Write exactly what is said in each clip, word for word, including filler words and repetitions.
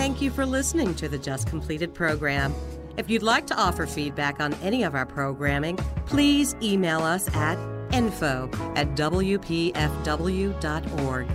Thank you for listening to the Just Completed program. If you'd like to offer feedback on any of our programming, please email us at info at w p f w dot org.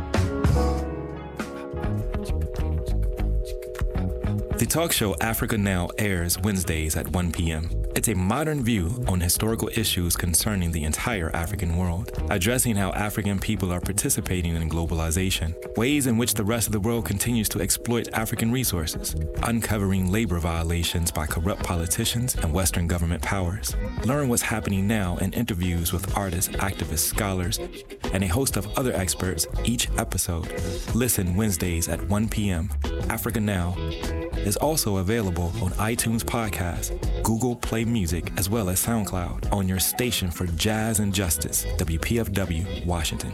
The talk show Africa Now airs Wednesdays at one p.m. It's a modern view on historical issues concerning the entire African world, addressing how African people are participating in globalization, ways in which the rest of the world continues to exploit African resources, uncovering labor violations by corrupt politicians and Western government powers. Learn what's happening now in interviews with artists, activists, scholars, and a host of other experts each episode. Listen Wednesdays at one p.m. Africa Now is also available on iTunes Podcast, Google Play Music, as well as SoundCloud on your station for Jazz and Justice, W P F W, Washington.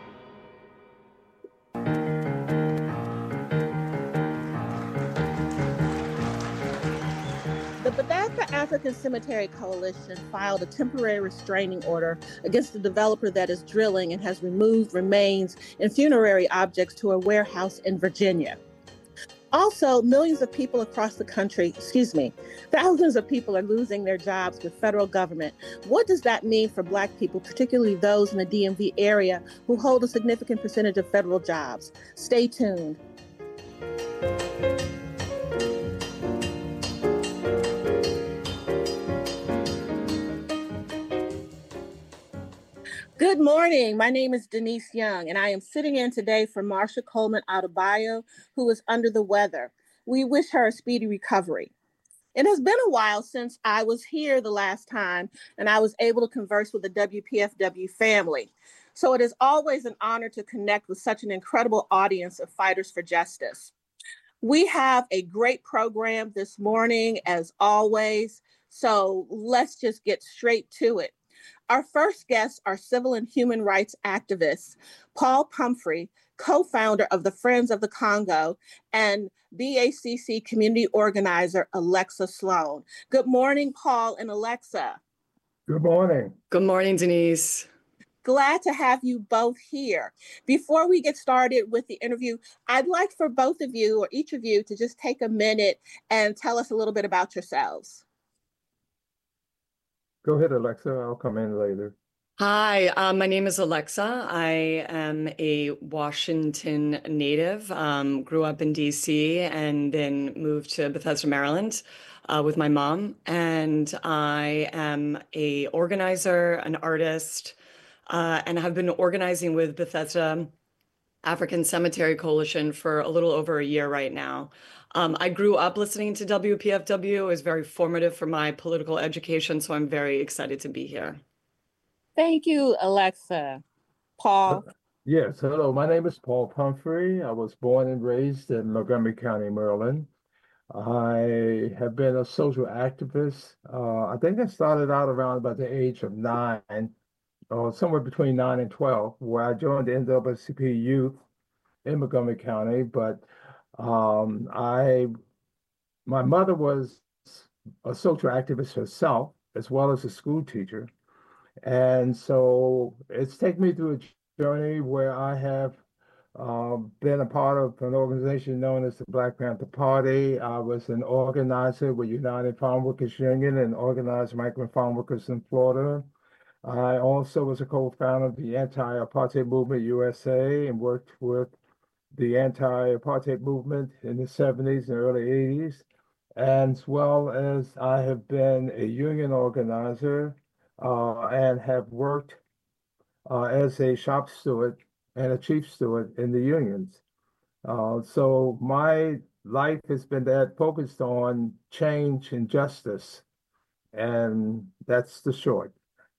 The Bethesda African Cemetery Coalition filed a temporary restraining order against the developer that is drilling and has removed remains and funerary objects to a warehouse in Virginia. Also, millions of people across the country, excuse me, thousands of people are losing their jobs with federal government. What does that mean for Black people, particularly those in the D M V area who hold a significant percentage of federal jobs? Stay tuned. Good morning. My name is Denise Young, and I am sitting in today for Marsha Coleman Adebayo, who is under the weather. We wish her a speedy recovery. It has been a while since I was here the last time, and I was able to converse with the W P F W family. So it is always an honor to connect with such an incredible audience of fighters for justice. We have a great program this morning, as always, so let's just get straight to it. Our first guests are civil and human rights activists, Paul Pumphrey, co-founder of the Friends of the Congo, and B A C C community organizer, Alexa Sloan. Good morning, Paul and Alexa. Good morning. Good morning, Denise. Glad to have you both here. Before we get started with the interview, I'd like for both of you, or each of you, to just take a minute and tell us a little bit about yourselves. Go ahead, Alexa. I'll come in later. Hi, um, my name is Alexa. I am a Washington native, um, grew up in D C and then moved to Bethesda, Maryland uh, with my mom. And I am a organizer, an artist, uh, and have been organizing with Bethesda African Cemetery Coalition for a little over a year right now. Um, I grew up listening to W P F W. It was very formative for my political education, so I'm very excited to be here. Thank you, Alexa. Paul? Yes, hello. My name is Paul Pumphrey. I was born and raised in Montgomery County, Maryland. I have been a social activist. Uh, I think I started out around about the age of nine, or somewhere between nine and twelve, where I joined the N double A C P Youth in Montgomery County, but Um, I, my mother was a social activist herself, as well as a school teacher. And so it's taken me through a journey where I have um, been a part of an organization known as the Black Panther Party. I was an organizer with United Farm Workers Union and organized migrant farm workers in Florida. I also was a co-founder of the Anti-Apartheid Movement U S A and worked with the anti-apartheid movement in the seventies and early eighties, as well as I have been a union organizer uh, and have worked uh, as a shop steward and a chief steward in the unions. Uh, so my life has been that focused on change and justice, and that's the short.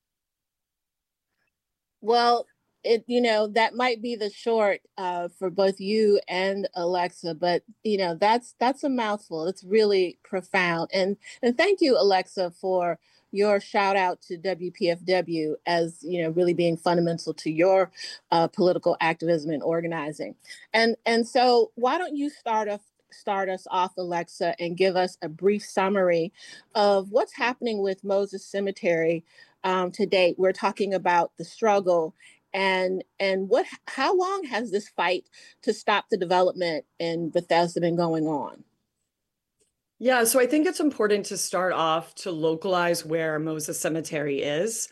Well, It, you know, that might be the short uh, for both you and Alexa, but, you know, that's that's a mouthful. It's really profound. And and thank you, Alexa, for your shout out to W P F W as, you know, really being fundamental to your uh, political activism and organizing. And and so why don't you start off start us off, Alexa, and give us a brief summary of what's happening with Moses Cemetery um, to date. We're talking about the struggle And and what how long has this fight to stop the development in Bethesda been going on? Yeah, so I think it's important to start off to localize where Moses Cemetery is.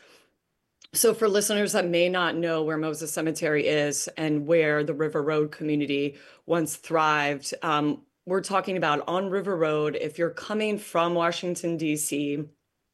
So for listeners that may not know where Moses Cemetery is and where the River Road community once thrived, um, we're talking about on River Road. If you're coming from Washington, D C,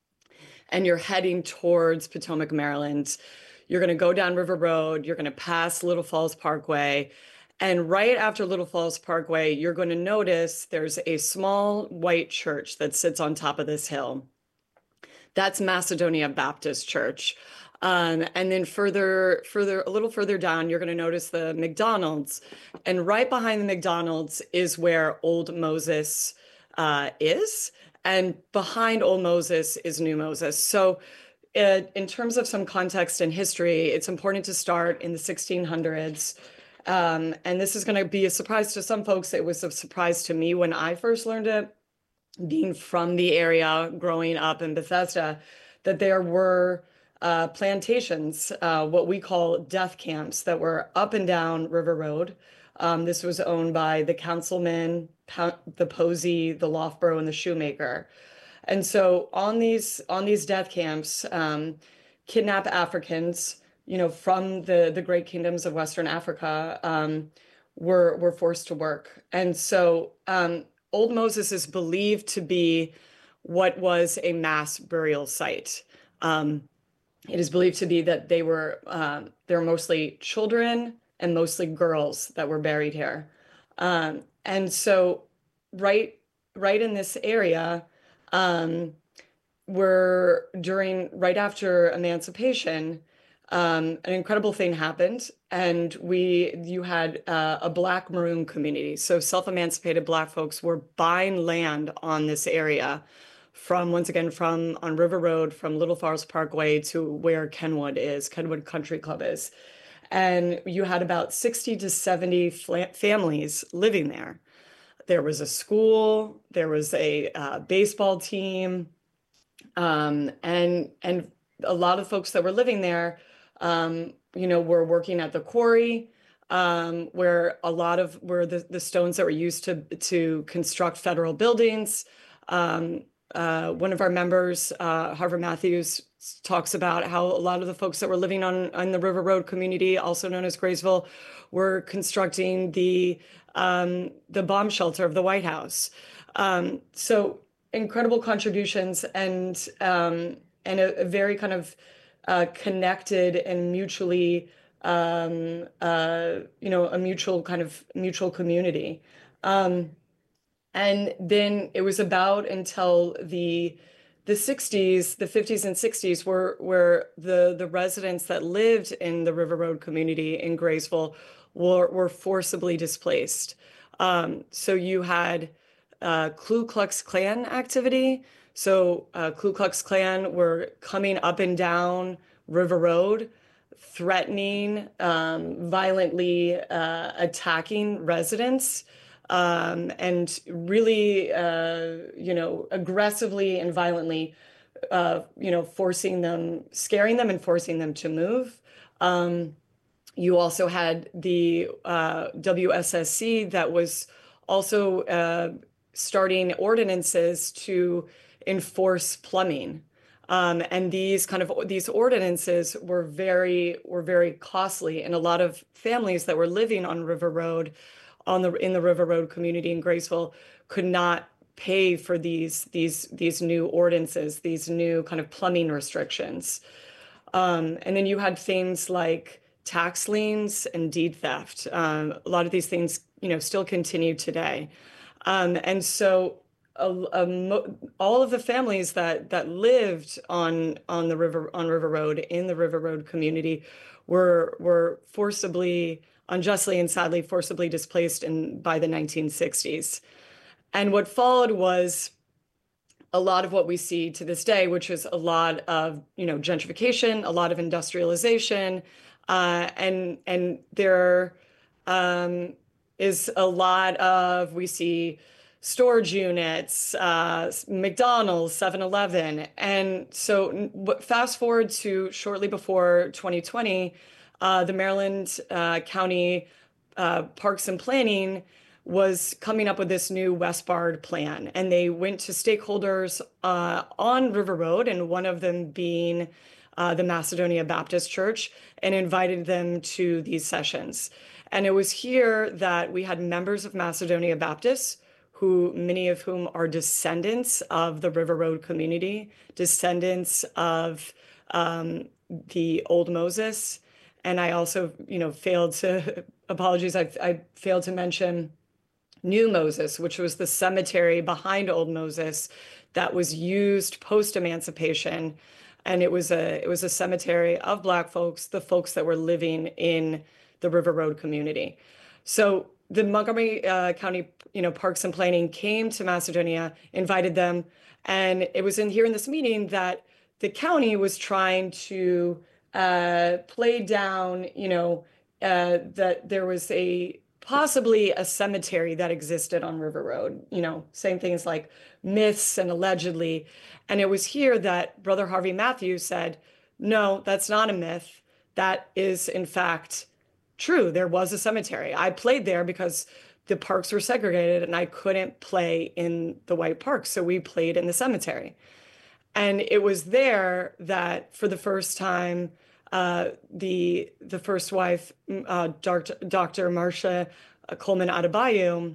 and you're heading towards Potomac, Maryland, you're going to go down River Road, you're going to pass Little Falls Parkway, and right after Little Falls Parkway, you're going to notice there's a small white church that sits on top of this hill. That's Macedonia Baptist Church. Um, and then further, further, a little further down, you're going to notice the McDonald's. And right behind the McDonald's is where Old Moses uh, is. And behind Old Moses is New Moses. So uh, in terms of some context and history, it's important to start in the sixteen hundreds. Um, and this is going to be a surprise to some folks. It was a surprise to me when I first learned it, being from the area, growing up in Bethesda, that there were uh, plantations, uh, what we call death camps, that were up and down River Road. Um, this was owned by the councilman, the Posey, the Loughborough, and the Shoemaker. And so on these on these death camps, um, kidnap Africans, you know, from the the great kingdoms of Western Africa, um, were were forced to work. And so um, Old Moses is believed to be what was a mass burial site. Um, it is believed to be that they were um, they're mostly children and mostly girls that were buried here. Um, and so right right in this area, um, were during right after emancipation, um, an incredible thing happened, and we you had uh, a Black Maroon community. So self-emancipated Black folks were buying land on this area from, once again, from on River Road, from Little Falls Parkway to where Kenwood is, Kenwood Country Club is. And you had about sixty to seventy families living there. There was a school, there was a uh, baseball team, um, and and a lot of folks that were living there, um, you know, were working at the quarry, um, where a lot of where the, the stones that were used to to construct federal buildings. Um, uh, one of our members, uh, Harvard Matthews, talks about how a lot of the folks that were living on, on the River Road community, also known as Graysville, were constructing the um, the bomb shelter of the White House. Um, so incredible contributions, and um, and a, a very kind of uh, connected and mutually, um, uh, you know, a mutual kind of mutual community. Um, and then it was about until the the sixties, the fifties and sixties, where where the the residents that lived in the River Road community in Graysville were were forcibly displaced. Um, so you had uh, Ku Klux Klan activity. So uh, Ku Klux Klan were coming up and down River Road, threatening, um, violently uh, attacking residents. Um, and really, uh, you know, aggressively and violently, uh, you know, forcing them, scaring them and forcing them to move. Um, you also had the uh, W S S C that was also uh, starting ordinances to enforce plumbing. Um, and these kind of these ordinances were very were very costly, and a lot of families that were living on River Road, on the in the River Road community in Graysville, could not pay for these these these new ordinances, these new kind of plumbing restrictions. Um, and then you had things like tax liens and deed theft. Um, a lot of these things, you know, still continue today. Um, and so a, a mo- all of the families that that lived on on the river on River Road in the River Road community were were forcibly, unjustly and sadly forcibly displaced in by the nineteen sixties. And what followed was a lot of what we see to this day, which is a lot of, you know, gentrification, a lot of industrialization, uh, and and there um, is a lot of, we see storage units, uh, McDonald's, seven eleven. And so fast forward to shortly before twenty twenty, uh, the Maryland uh, County uh, Parks and Planning was coming up with this new Westbard plan. And they went to stakeholders uh, on River Road, and one of them being uh, the Macedonia Baptist Church, and invited them to these sessions. And it was here that we had members of Macedonia Baptist, who many of whom are descendants of the River Road community, descendants of um, the old Moses. And I also, you know, failed to, apologies, I, I failed to mention New Moses, which was the cemetery behind Old Moses that was used post-emancipation. And it was a it was a cemetery of Black folks, the folks that were living in the River Road community. So the Montgomery uh, County, you know, Parks and Planning came to Macedonia, invited them, and it was in here in this meeting that the county was trying to uh, play down, you know, uh, that there was a possibly a cemetery that existed on River Road, you know, saying things like myths and allegedly. And it was here that Brother Harvey Matthews said, no, that's not a myth. That is, in fact, true. There was a cemetery. I played there because the parks were segregated and I couldn't play in the white parks. So we played in the cemetery. And it was there that for the first time, uh, the the first wife, uh, Doctor Marcia Coleman Adebayo,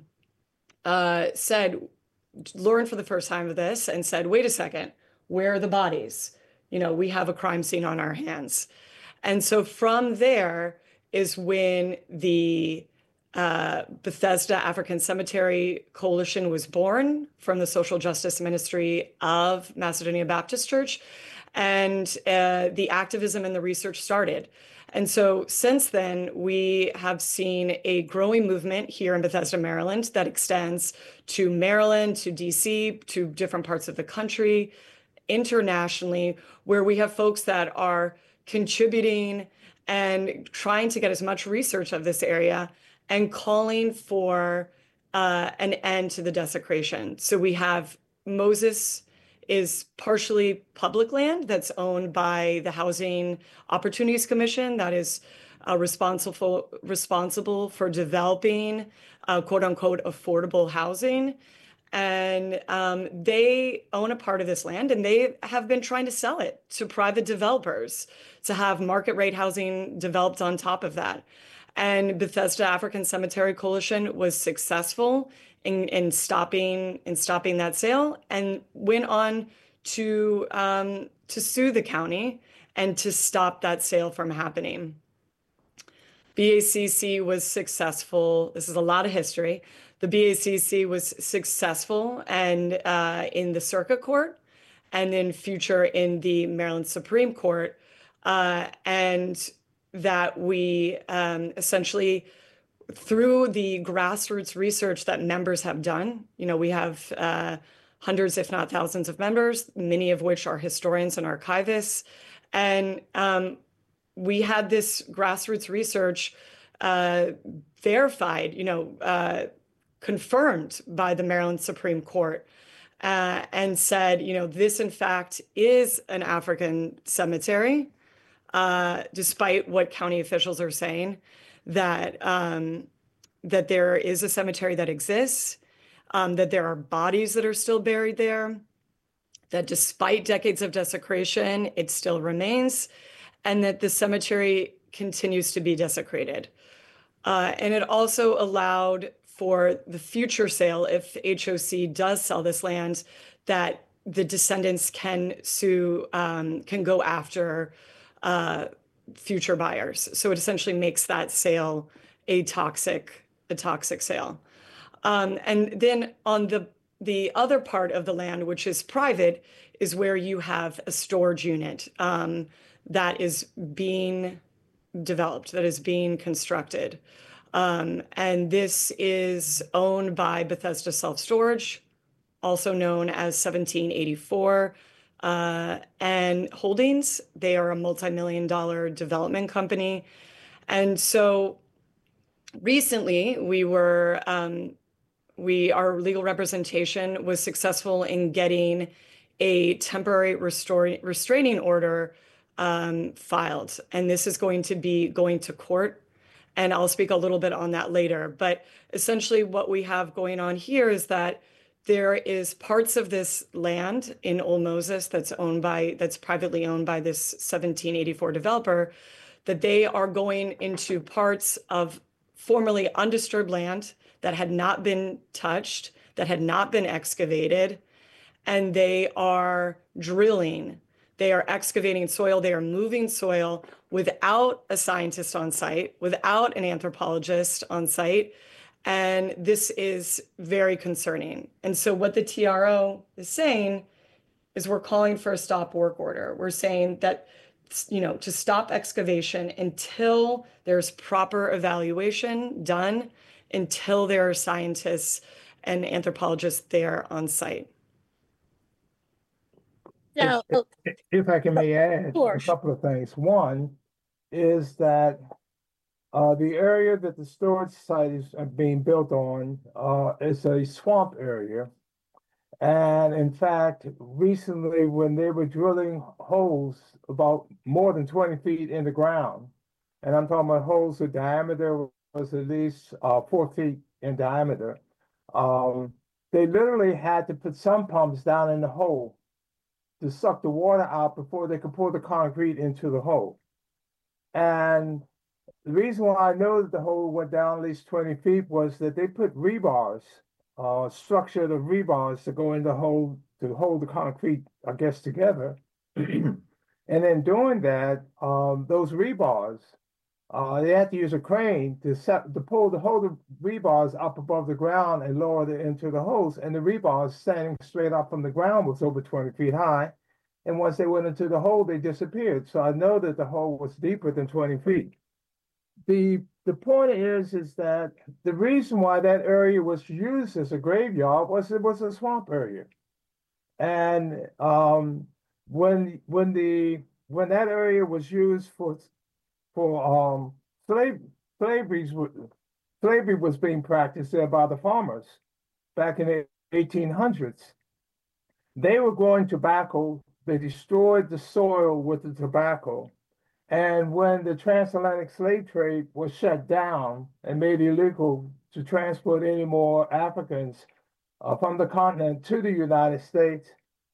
uh, said, learned for the first time of this and said, wait a second, where are the bodies? You know, we have a crime scene on our hands. And so from there is when the uh, Bethesda African Cemetery Coalition was born from the Social Justice Ministry of Macedonia Baptist Church. And uh, the activism and the research started. And so since then, we have seen a growing movement here in Bethesda, Maryland, that extends to Maryland, to D C, to different parts of the country, internationally, where we have folks that are contributing and trying to get as much research of this area and calling for uh, an end to the desecration. So we have Moses is partially public land that's owned by the Housing Opportunities Commission that is uh, responsible responsible for developing uh, quote unquote affordable housing. And um, they own a part of this land, and they have been trying to sell it to private developers to have market rate housing developed on top of that. And Bethesda African Cemetery Coalition was successful in, in stopping in stopping that sale, and went on to um, to sue the county and to stop that sale from happening. B A C C was successful. This is a lot of history. The B A C C was successful and uh, in the Circuit Court, and in future in the Maryland Supreme Court, uh, and that we um, essentially, through the grassroots research that members have done, you know, we have uh, hundreds, if not thousands of members, many of which are historians and archivists. And um, we had this grassroots research uh, verified, you know, uh, confirmed by the Maryland Supreme Court, uh, and said, you know, this in fact is an African cemetery, uh, despite what county officials are saying, that um, that there is a cemetery that exists, um, that there are bodies that are still buried there, that despite decades of desecration, it still remains, and that the cemetery continues to be desecrated. Uh, and it also allowed for the future sale, if H O C does sell this land, that the descendants can sue, um, can go after uh, future buyers. So it essentially makes that sale a toxic, a toxic sale. Um, and then on the the other part of the land, which is private, is where you have a storage unit um, that is being developed, that is being constructed. Um, and this is owned by Bethesda Self-Storage, also known as seventeen eighty-four uh, and Holdings. They are a multi-million dollar development company. And so recently we were, um, we, our legal representation was successful in getting a temporary restoring, restraining order um, filed, and this is going to be going to court. And I'll speak a little bit on that later. But essentially what we have going on here is that there is parts of this land in Old Moses that's owned by, that's privately owned by this seventeen eighty-four developer, that they are going into parts of formerly undisturbed land that had not been touched, that had not been excavated, and they are drilling. They are excavating soil, they are moving soil without a scientist on site, without an anthropologist on site. And this is very concerning. And so what the T R O is saying is we're calling for a stop work order. We're saying that, you know, to stop excavation until there's proper evaluation done, until there are scientists and anthropologists there on site. Yeah. If, if, if I can may add Sure. a couple of things. One is that uh, the area that the storage site is being built on uh, is a swamp area. And in fact, recently when they were drilling holes about more than twenty feet in the ground, and I'm talking about holes, the diameter was at least uh, four feet in diameter, um, they literally had to put sump pumps down in the hole to suck the water out before they could pour the concrete into the hole. And the reason why I know that the hole went down at least twenty feet was that they put rebars, uh, structured of rebars to go in the hole to hold the concrete, I guess, together. And in doing that, um, those rebars, uh, they had to use a crane to set to pull the hold the rebars up above the ground and lower it into the holes. And the rebars standing straight up from the ground was over twenty feet high. And once they went into the hole, they disappeared. So I know that the hole was deeper than twenty feet. The the point is, is that the reason why that area was used as a graveyard was it was a swamp area. And um, when when the when that area was used for for um, slave slavery slavery was being practiced there by the farmers back in the eighteen hundreds. They were growing tobacco. They destroyed the soil with the tobacco. And when the transatlantic slave trade was shut down and made illegal to transport any more Africans uh, from the continent to the United States,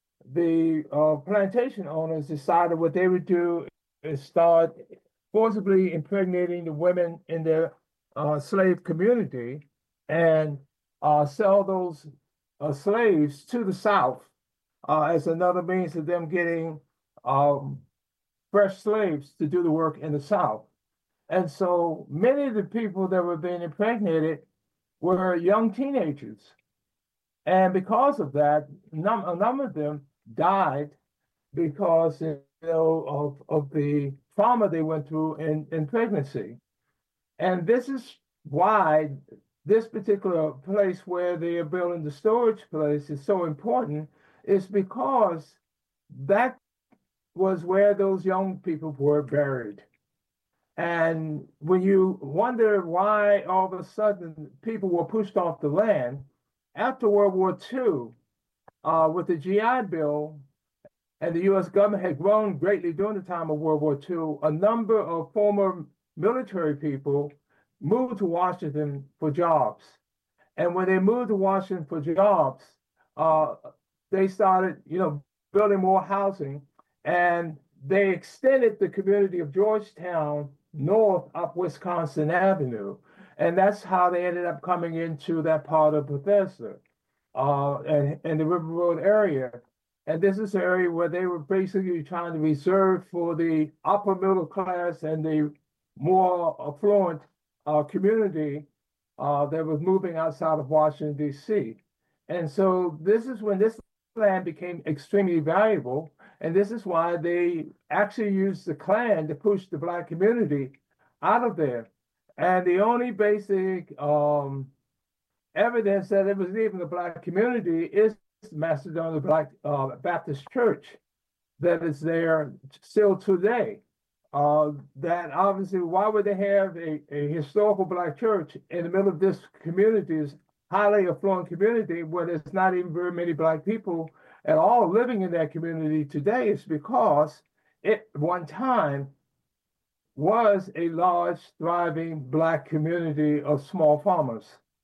the uh, plantation owners decided what they would do is start forcibly impregnating the women in their uh, slave community and uh, sell those uh, slaves to the South uh, as another means of them getting um, fresh slaves to do the work in the South. And so many of the people that were being impregnated were young teenagers. And because of that, num a number of them died because, you know, of, of the trauma they went through in, in pregnancy. And this is why this particular place where they are building the storage place is so important, is because that was where those young people were buried. And when you wonder why all of a sudden people were pushed off the land, after World War Two, uh, with the G I Bill, and the U S government had grown greatly during the time of World War Two, a number of former military people moved to Washington for jobs. And when they moved to Washington for jobs, uh, they started, you know, building more housing, and they extended the community of Georgetown north up Wisconsin Avenue. And that's how they ended up coming into that part of Bethesda uh, and, and the River Road area. And this is an area where they were basically trying to reserve for the upper middle class and the more affluent uh, community uh, that was moving outside of Washington, D C. And so this is when this land became extremely valuable. And this is why they actually used the Klan to push the Black community out of there. And the only basic um, evidence that it was even a Black community is Macedonia Black uh, Baptist Church that is there still today. Uh, that obviously, why would they have a, a historical Black church in the middle of this community's highly affluent community where there's not even very many Black people at all living in that community today? Is because it one time was a large, thriving Black community of small farmers.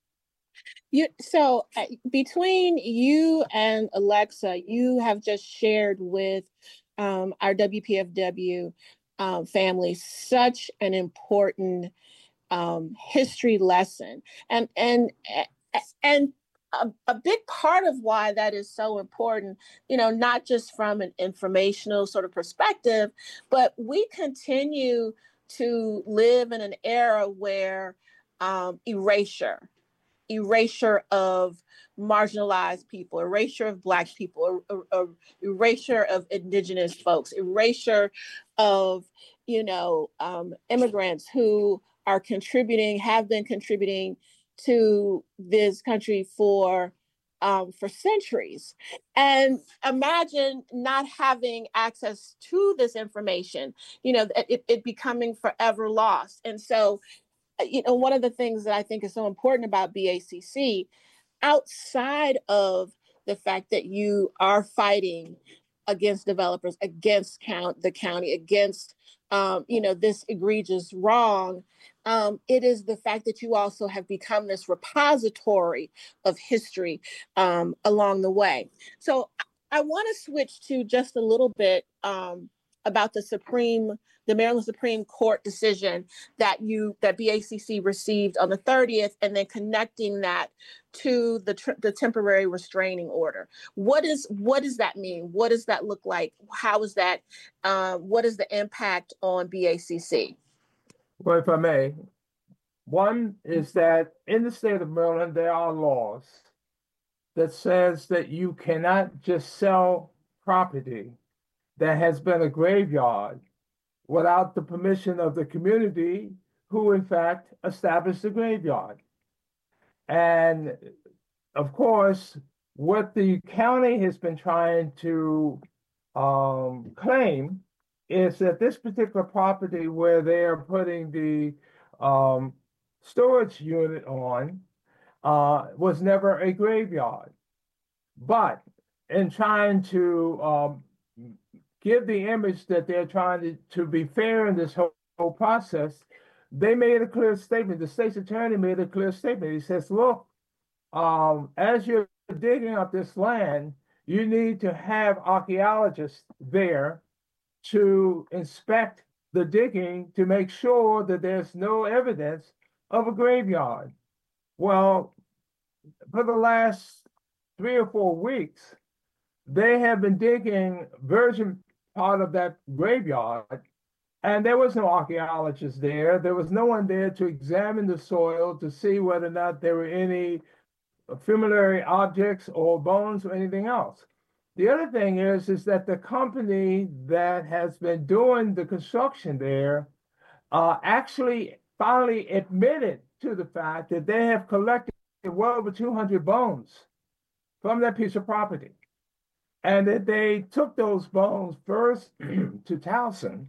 You, so uh, between you and Alexa, you have just shared with um, our W P F W um, family such an important um, history lesson, and and and a, a big part of why that is so important, you know, not just from an informational sort of perspective, but we continue to live in an era where um, erasure erasure of marginalized people, erasure of Black people, er, er, erasure of Indigenous folks, erasure of, you know, um, immigrants who are contributing, have been contributing to this country for um, for centuries. And imagine not having access to this information, you know, it, it becoming forever lost. And so you know, one of the things that I think is so important about B A C C, outside of the fact that you are fighting against developers, against count the county, against um, you know, this egregious wrong, um, it is the fact that you also have become this repository of history um, along the way. So I want to switch to just a little bit um, about the Supreme the Maryland Supreme Court decision that you that B A C C received on the thirtieth, and then connecting that to the the temporary restraining order. What is what does that mean? What does that look like? How is that? Uh, what is the impact on B A C C? Well, if I may, one is that in the state of Maryland there are laws that says that you cannot just sell property that has been a graveyard without the permission of the community who, in fact, established the graveyard. And of course, what the county has been trying to um, claim is that this particular property where they are putting the um, storage unit on uh, was never a graveyard. But in trying to um, give the image that they're trying to, to be fair in this whole, whole process, they made a clear statement. The state's attorney made a clear statement. He says, look, um, as you're digging up this land, you need to have archaeologists there to inspect the digging to make sure that there's no evidence of a graveyard. Well, for the last three or four weeks, they have been digging virgin part of that graveyard, and there was no archaeologist there. There was no one there to examine the soil to see whether or not there were any funerary objects or bones or anything else. The other thing is, is that the company that has been doing the construction there uh, actually finally admitted to the fact that they have collected well over two hundred bones from that piece of property. And that they took those bones first to Towson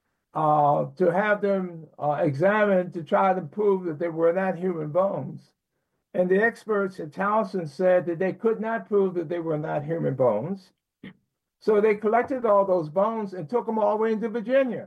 uh, to have them uh, examined to try to prove that they were not human bones. And the experts at Towson said that they could not prove that they were not human bones. So they collected all those bones and took them all the way into Virginia.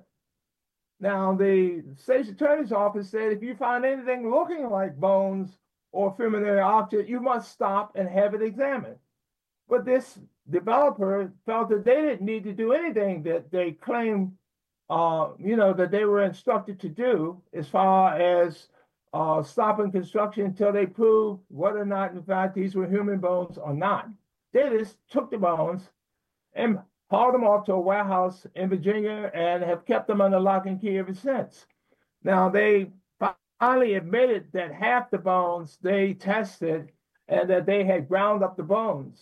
Now, the state's attorney's office said if you find anything looking like bones or funerary object, you must stop and have it examined. But this developer felt that they didn't need to do anything that they claimed, uh, you know, that they were instructed to do as far as uh, stopping construction until they proved whether or not, in fact, these were human bones or not. They just took the bones and hauled them off to a warehouse in Virginia and have kept them under lock and key ever since. Now, they finally admitted that half the bones they tested and that they had ground up the bones.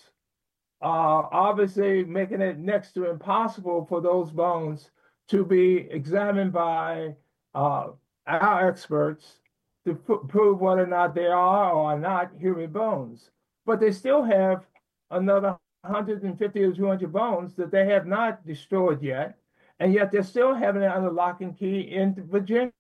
Uh, obviously making it next to impossible for those bones to be examined by uh, our experts to prove whether or not they are or are not human bones. But they still have another one hundred fifty or two hundred bones that they have not destroyed yet, and yet they're still having it under lock and key in Virginia.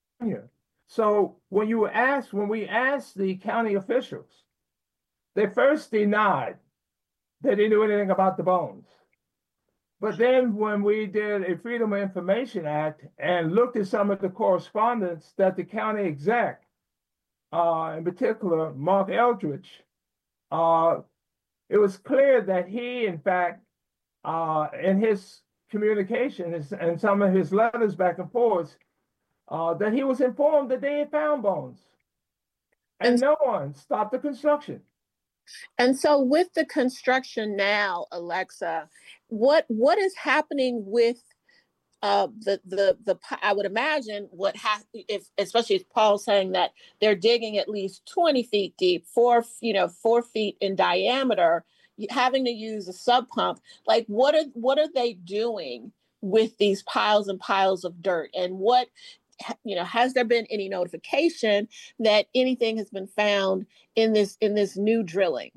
So when you ask, when we asked the county officials, they first denied that they knew anything about the bones. But then when we did a Freedom of Information Act and looked at some of the correspondence that the county exec, uh, in particular, Mark Eldridge, uh, it was clear that he, in fact, uh, in his communication and some of his letters back and forth, uh, that he was informed that they had found bones. And, and no one stopped the construction. And so with the construction now, Alexa, what what is happening with uh, the, the, the, I would imagine what has, if, especially if Paul's saying that they're digging at least twenty feet deep, four, you know, four feet in diameter, having to use a sub pump, like what are, what are they doing with these piles and piles of dirt? And what, you know, has there been any notification that anything has been found in this, in this new drilling?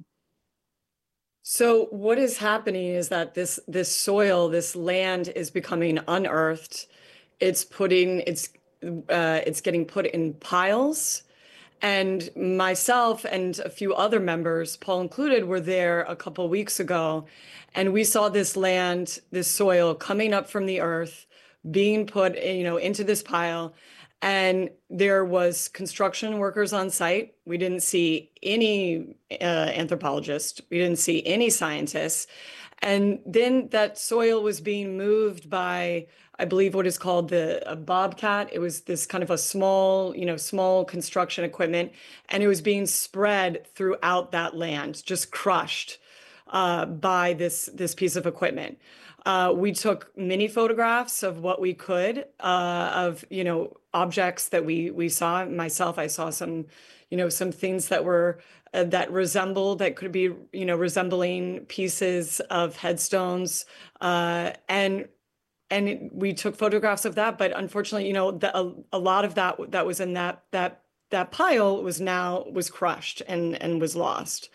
So what is happening is that this this soil, this land is becoming unearthed. It's putting it's uh, it's getting put in piles. And myself and a few other members, Paul included, were there a couple of weeks ago, and we saw this land, this soil coming up from the earth, being put, you know, into this pile. And there was construction workers on site. We didn't see any uh, anthropologists. We didn't see any scientists. And then that soil was being moved by, I believe, what is called the a bobcat. It was this kind of a small, you know, small construction equipment, and it was being spread throughout that land, just crushed uh, by this this piece of equipment. Uh, we took many photographs of what we could uh, of, you know, objects that we we saw. Myself, I saw some, you know, some things that were uh, that resembled, that could be, you know, resembling pieces of headstones, uh, and and it, we took photographs of that. But unfortunately, you know, the, a, a lot of that that was in that that that pile was now was crushed and and was lost.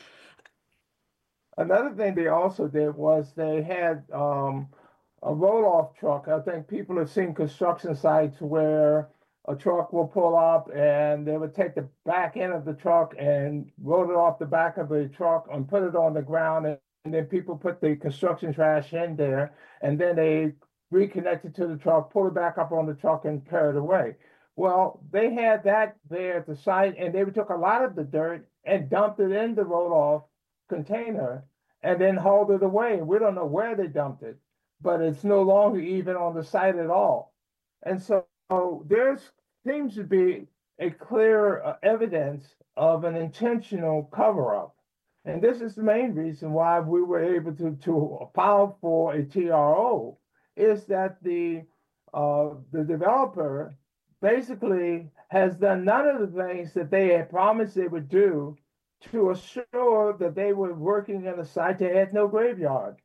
Another thing they also did was they had um, a roll-off truck. I think people have seen construction sites where a truck will pull up and they would take the back end of the truck and roll it off the back of the truck and put it on the ground. And, and then people put the construction trash in there, and then they reconnect it to the truck, pull it back up on the truck and carry it away. Well, they had that there at the site, and they took a lot of the dirt and dumped it in the roll-off container and then hauled it away. We don't know where they dumped it, but it's no longer even on the site at all. And so there seems to be a clear uh, evidence of an intentional cover-up. And this is the main reason why we were able to, to file for a T R O, is that the uh, the developer basically has done none of the things that they had promised they would do to assure that they were working in a site that had no graveyard.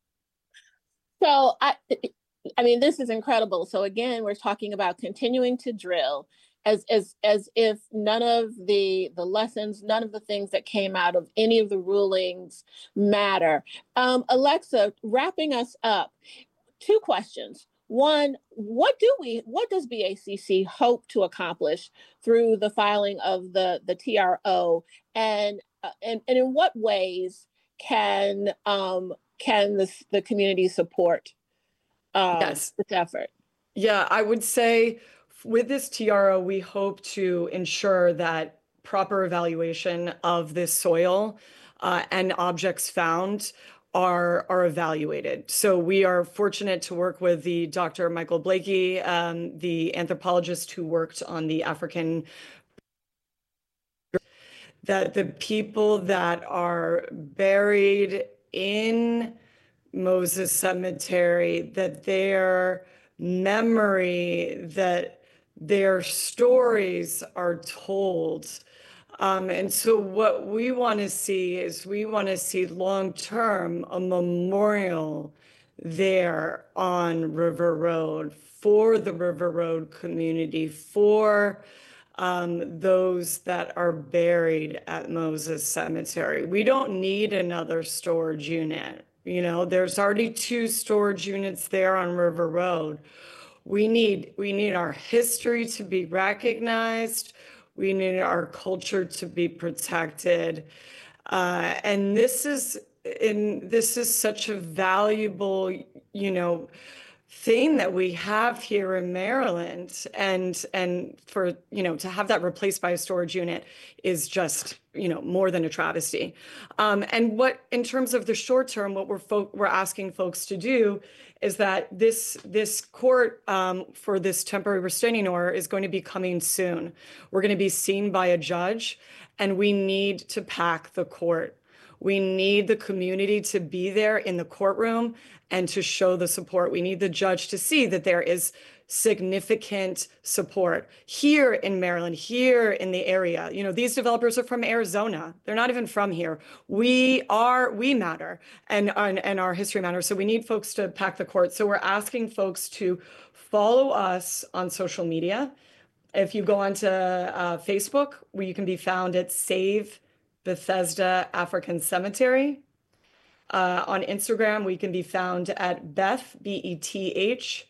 So I, I mean, this is incredible. So again, we're talking about continuing to drill, as as as if none of the the lessons, none of the things that came out of any of the rulings matter. Um, Alexa, wrapping us up, two questions. One, what do we, what does B A C C hope to accomplish through the filing of the, the T R O, and, uh, and and in what ways can um, can this, the community support um, yes. this effort? Yeah, I would say with this T R O, we hope to ensure that proper evaluation of this soil uh, and objects found are are evaluated. So we are fortunate to work with the Doctor Michael Blakey, um, the anthropologist who worked on the African, that the people that are buried in Moses Cemetery, that their memory, that their stories are told. Um, and so what we want to see is we want to see long-term a memorial there on River Road for the River Road community, for um, those that are buried at Moses Cemetery. We don't need another storage unit. You know, there's already two storage units there on River Road. We need, we need our history to be recognized. We need our culture to be protected. Uh, and this is and this is such a valuable, you know, thing that we have here in Maryland, and and for, you know, to have that replaced by a storage unit is just, you know, more than a travesty. Um, and what, in terms of the short term, what we're fo- we're asking folks to do is that this this court um, for this temporary restraining order is going to be coming soon. We're going to be seen by a judge, and we need to pack the court. We need the community to be there in the courtroom and to show the support. We need the judge to see that there is significant support here in Maryland, here in the area. You know, these developers are from Arizona. They're not even from here. We are, we matter, and, and, and our history matters. So we need folks to pack the court. So we're asking folks to follow us on social media. If you go onto uh, Facebook, where you can be found at Save Bethesda African Cemetery. Uh, on Instagram, we can be found at Beth, B E T H,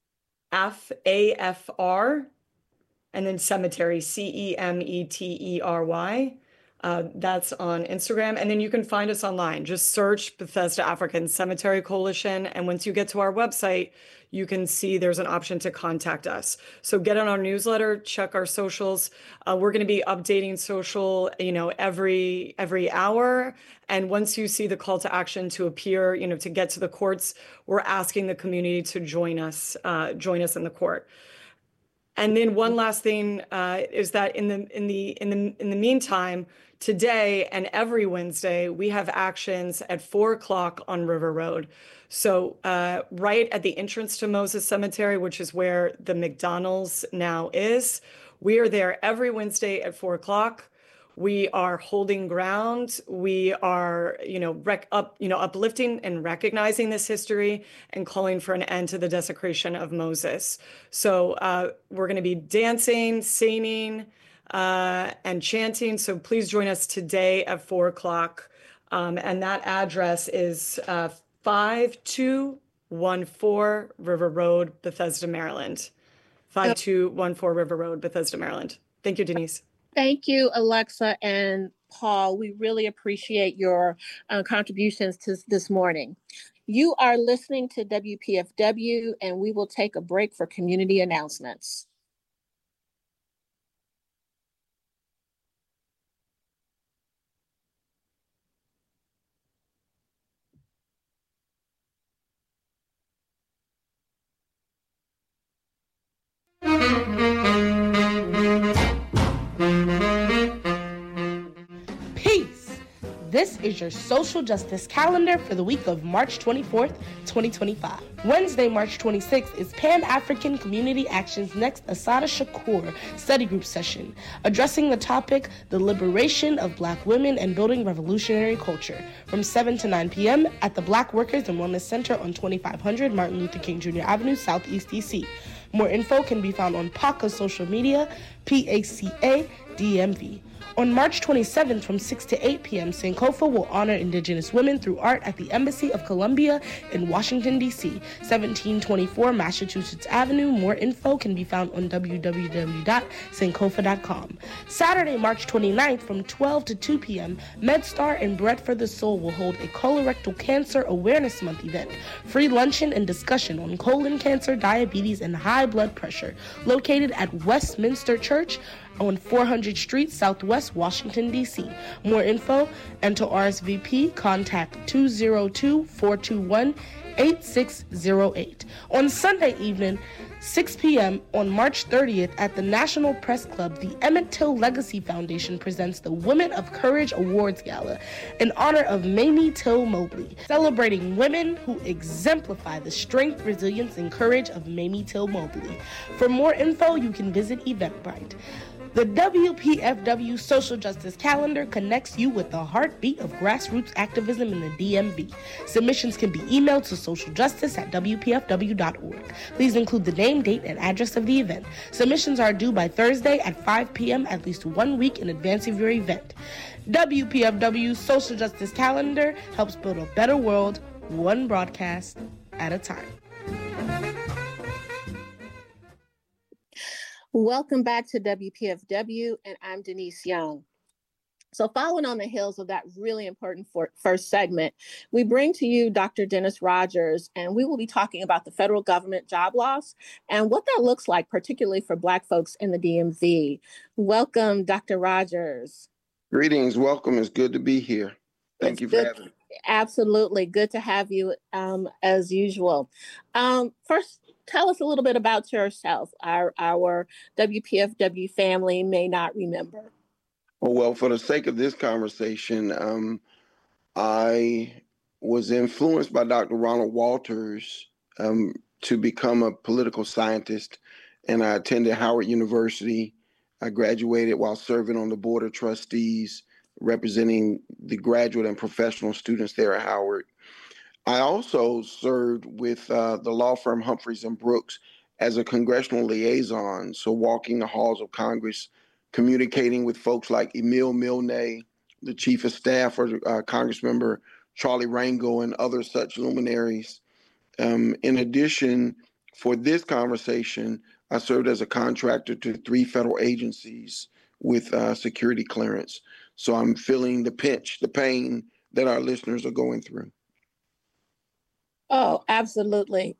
F A F R, and then Cemetery, C E M E T E R Y. Uh, that's on Instagram. And then you can find us online. Just search Bethesda African Cemetery Coalition. And once you get to our website, you can see there's an option to contact us. So get on our newsletter, check our socials. Uh, we're going to be updating social, you know, every every hour. And once you see the call to action to appear, you know, to get to the courts, we're asking the community to join us, uh, join us in the court. And then one last thing uh, is that in the in the in the in the meantime, today and every Wednesday, we have actions at four o'clock on River Road. So uh, right at the entrance to Moses Cemetery, which is where the McDonald's now is, we are there every Wednesday at four o'clock. We are holding ground. We are, you know, rec- up, you know, uplifting and recognizing this history and calling for an end to the desecration of Moses. So uh, we're going to be dancing, singing, uh, and chanting. So please join us today at four o'clock. Um, and that address is uh, five two one four River Road, Bethesda, Maryland. five two one four River Road, Bethesda, Maryland. Thank you, Denise. Thank you, Alexa and Paul. We really appreciate your uh, contributions to this morning. You are listening to W P F W, and we will take a break for community announcements. Peace. This is your social justice calendar for the week of March twenty-fourth, twenty twenty-five. Wednesday, March twenty-sixth is Pan-African Community Action's next Assata Shakur study group session, addressing the topic, the liberation of Black women and building revolutionary culture, from seven to nine p.m. at the Black Workers and Wellness Center on twenty-five hundred Martin Luther King Junior Avenue, Southeast D C. More info can be found on P A C A's social media, P A C A D M V. On March twenty-seventh from six to eight p.m., Sankofa will honor Indigenous women through art at the Embassy of Columbia in Washington, D C, seventeen twenty-four Massachusetts Avenue. More info can be found on w w w dot sankofa dot com. Saturday, March twenty-ninth from twelve to two p.m., MedStar and Bread for the Soul will hold a colorectal cancer awareness month event. Free luncheon and discussion on colon cancer, diabetes, and high blood pressure, located at Westminster Church on four hundred Street, Southwest Washington, D C. More info and to R S V P, contact two zero two, four two one, eight six zero eight. On Sunday evening, six p.m. on March thirtieth at the National Press Club, the Emmett Till Legacy Foundation presents the Women of Courage Awards Gala in honor of Mamie Till Mobley, celebrating women who exemplify the strength, resilience, and courage of Mamie Till Mobley. For more info, you can visit Eventbrite. The W P F W Social Justice Calendar connects you with the heartbeat of grassroots activism in the D M V. Submissions can be emailed to socialjustice at w p f w dot org. Please include the name, date, and address of the event. Submissions are due by Thursday at five p.m. at least one week in advance of your event. W P F W Social Justice Calendar helps build a better world, one broadcast at a time. Welcome back to W P F W, and I'm Denise Young. So following on the heels of that really important for, first segment, we bring to you Doctor Dennis Rogers, and we will be talking about the federal government job loss and what that looks like, particularly for Black folks in the D M V. Welcome, Doctor Rogers. Greetings. Welcome. It's good to be here. Thank It's you for good. having me. Absolutely. Good to have you um, as usual. Um, first, tell us a little bit about yourself. Our, our W P F W family may not remember. Oh, well, for the sake of this conversation, um, I was influenced by Doctor Ronald Walters um, to become a political scientist, and I attended Howard University. I graduated while serving on the board of trustees, representing the graduate and professional students there at Howard. I also served with uh, the law firm Humphreys and Brooks as a congressional liaison, so walking the halls of Congress, communicating with folks like Emil Milne, the chief of staff for uh, Congressmember Charlie Rangel, and other such luminaries. Um, in addition, for this conversation, I served as a contractor to three federal agencies with uh, security clearance. So I'm feeling the pinch, the pain that our listeners are going through. Oh, absolutely.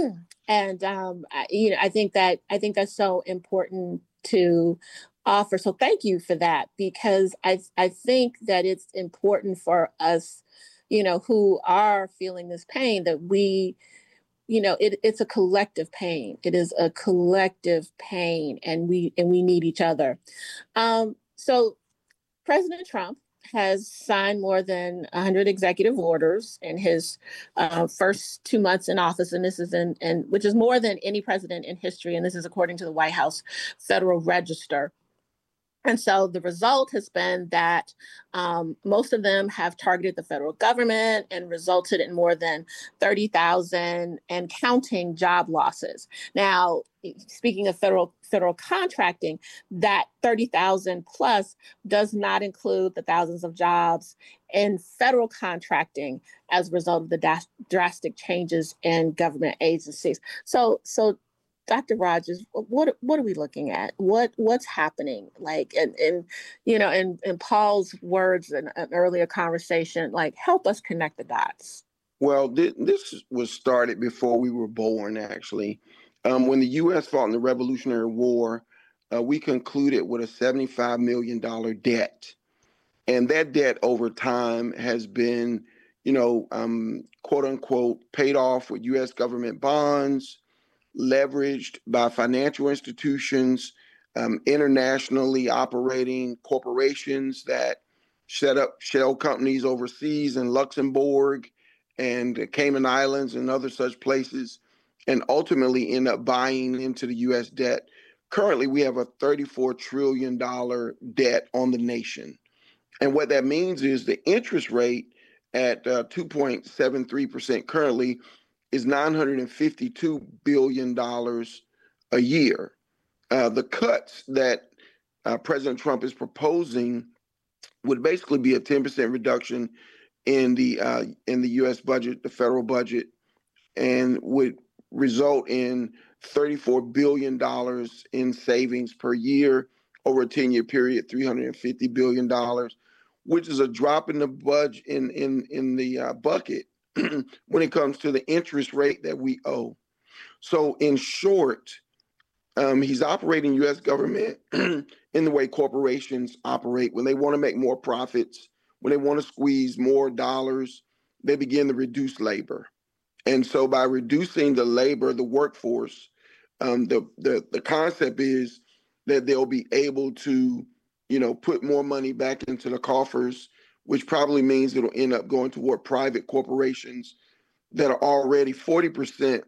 And um, I, you know, I think that I think that's so important to offer. So thank you for that, because I I think that it's important for us, you know, who are feeling this pain, that we, you know, it, it's a collective pain. It is a collective pain, and we and we need each other. Um, so President Trump has signed more than one hundred executive orders in his uh, first two months in office, and this is in, in which is more than any president in history, and this is according to the White House Federal Register. And so the result has been that um, most of them have targeted the federal government and resulted in more than thirty thousand and counting job losses. Now, speaking of federal federal contracting, that thirty thousand plus does not include the thousands of jobs in federal contracting as a result of the da- drastic changes in government agencies. So, so. Doctor Rogers, what what are we looking at? What what's happening? Like, and, and you know, in, in Paul's words in an earlier conversation, like, help us connect the dots. Well, th- this was started before we were born, actually. Um, when the U S fought in the Revolutionary War, uh, we concluded with a seventy-five million dollars debt. And that debt over time has been, you know, um, quote unquote, paid off with U S government bonds, leveraged by financial institutions, um, internationally operating corporations that set up shell companies overseas in Luxembourg and the Cayman Islands and other such places, and ultimately end up buying into the U S debt. Currently, we have a thirty-four trillion dollars debt on the nation. And what that means is the interest rate at uh, two point seven three percent currently is nine hundred fifty-two billion dollars a year. Uh, the cuts that uh, President Trump is proposing would basically be a ten percent reduction in the uh, in the U S budget, the federal budget, and would result in thirty-four billion dollars in savings per year over a ten-year period, three hundred fifty billion dollars, which is a drop in the budget in in in the uh, bucket when it comes to the interest rate that we owe. So in short, um, he's operating U S government in the way corporations operate. When they want to make more profits, when they want to squeeze more dollars, they begin to reduce labor. And so by reducing the labor, the workforce, um, the, the, the concept is that they'll be able to, you know, put more money back into the coffers, which probably means it'll end up going toward private corporations that are already forty percent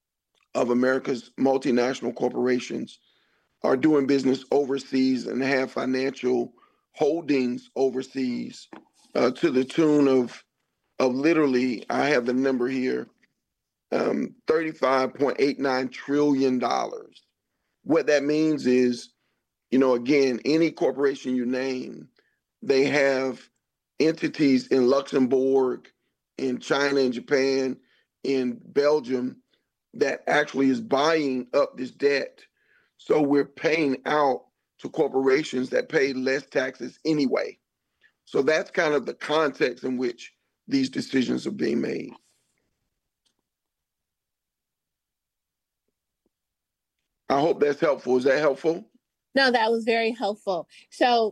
of America's multinational corporations are doing business overseas and have financial holdings overseas uh, to the tune of, of literally, I have the number here, um, thirty-five point eight nine trillion dollars. What that means is, you know, again, any corporation you name, they have entities in Luxembourg, in China, in Japan, in Belgium, that actually is buying up this debt. So we're paying out to corporations that pay less taxes anyway. So that's kind of the context in which these decisions are being made. I hope that's helpful. Is that helpful? No, that was very helpful. So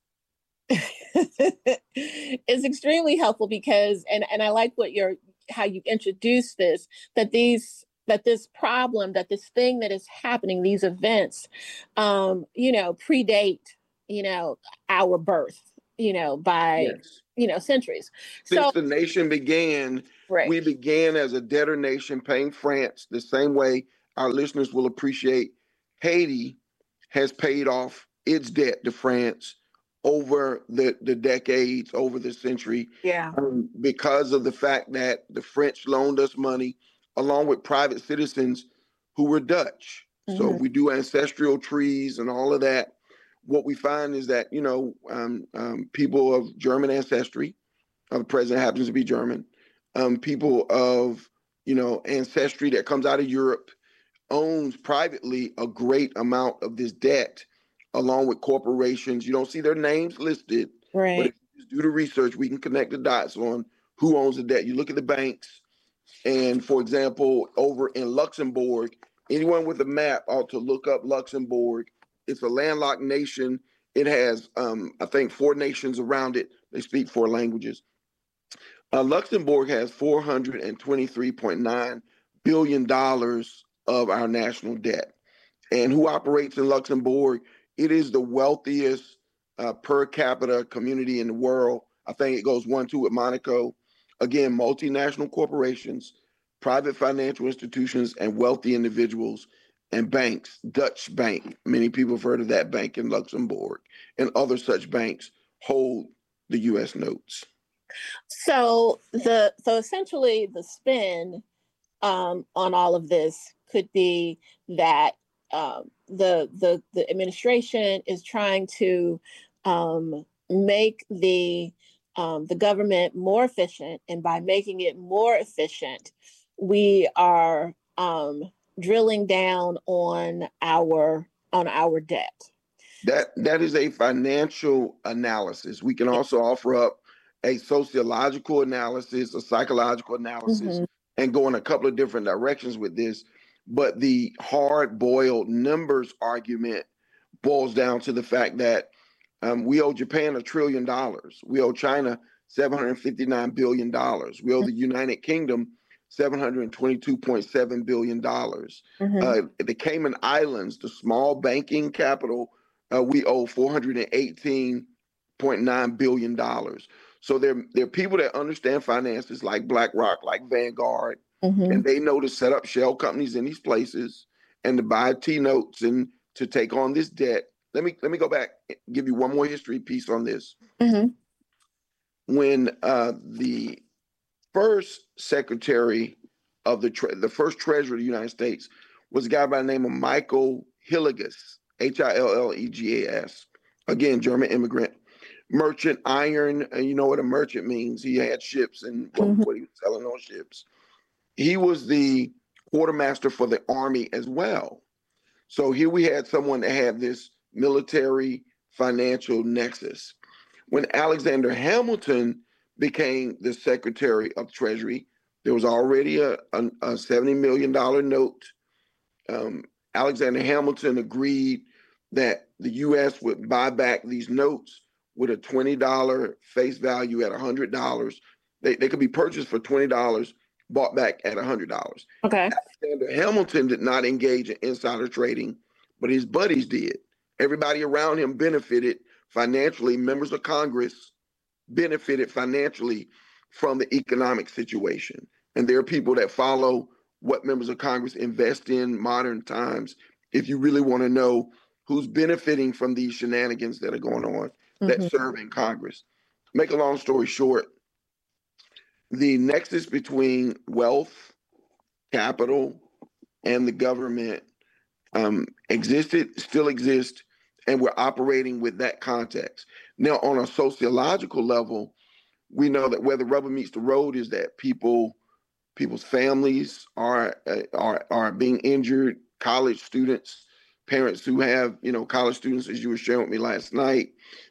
it's extremely helpful because, and, and I like what you're, how you introduced this, that these, that this problem, that this thing that is happening, these events, um, you know, predate, you know, our birth, you know, by, Yes. you know, centuries. Since So the nation began, right. we began as a debtor nation paying France the same way our listeners will appreciate Haiti has paid off its debt to France over the, the decades, over the century, Yeah. um, because of the fact that the French loaned us money along with private citizens who were Dutch. Mm-hmm. So if we do ancestral trees and all of that, what we find is that, you know, um, um, people of German ancestry, uh, the president happens to be German, um, people of, you know, ancestry that comes out of Europe, owns privately a great amount of this debt, along with corporations. You don't see their names listed, right. But if you do the research, we can connect the dots on who owns the debt. You look at the banks, and for example, over in Luxembourg, anyone with a map ought to look up Luxembourg. It's a landlocked nation. It has, um, I think, four nations around it. They speak four languages. Uh, Luxembourg has four hundred twenty-three point nine billion dollars of our national debt. And who operates in Luxembourg? It is the wealthiest uh, per capita community in the world. I think it goes one, two with Monaco. Again, multinational corporations, private financial institutions, and wealthy individuals and banks. Dutch Bank, many people have heard of that bank in Luxembourg, and other such banks hold the U S notes. So the so essentially the spin um, on all of this could be that um, the the the administration is trying to um, make the um, the government more efficient, and by making it more efficient, we are um, drilling down on our on our debt. That that is a financial analysis. We can also offer up a sociological analysis, a psychological analysis, mm-hmm. and go in a couple of different directions with this. But the hard-boiled numbers argument boils down to the fact that um, we owe Japan a trillion dollars. We owe China seven hundred fifty-nine billion dollars. We owe the United Kingdom seven hundred twenty-two point seven billion dollars. Mm-hmm. Uh, the Cayman Islands, the small banking capital, uh, we owe four hundred eighteen point nine billion dollars. So there, there are people that understand finances like BlackRock, like Vanguard, mm-hmm. and they know to set up shell companies in these places and to buy T-notes and to take on this debt. Let me let me go back and give you one more history piece on this. Mm-hmm. When uh, the first secretary of the tre- the first treasurer of the United States was a guy by the name of Michael Hillegas, H I L L E G A S, again, German immigrant. Merchant iron, and you know what a merchant means. He had ships and what, mm-hmm. what he was selling on ships. He was the quartermaster for the army as well. So here we had someone that had this military financial nexus. When Alexander Hamilton became the Secretary of Treasury, there was already a, a, a seventy million dollars note. Um, Alexander Hamilton agreed that the U S would buy back these notes with a twenty dollars face value at one hundred dollars. They, they could be purchased for twenty dollars, bought back at one hundred dollars. Okay. Alexander Hamilton did not engage in insider trading, but his buddies did. Everybody around him benefited financially. Members of Congress benefited financially from the economic situation. And there are people that follow what members of Congress invest in modern times. If you really want to know who's benefiting from these shenanigans that are going on, that mm-hmm. serve in Congress. Make a long story short, the nexus between wealth, capital, and the government um, existed, still exists, and we're operating with that context. Now, on a sociological level, we know that where the rubber meets the road is that people, people's families are uh, are are being injured. College students, parents who have, you know, college students, as you were sharing with me last night,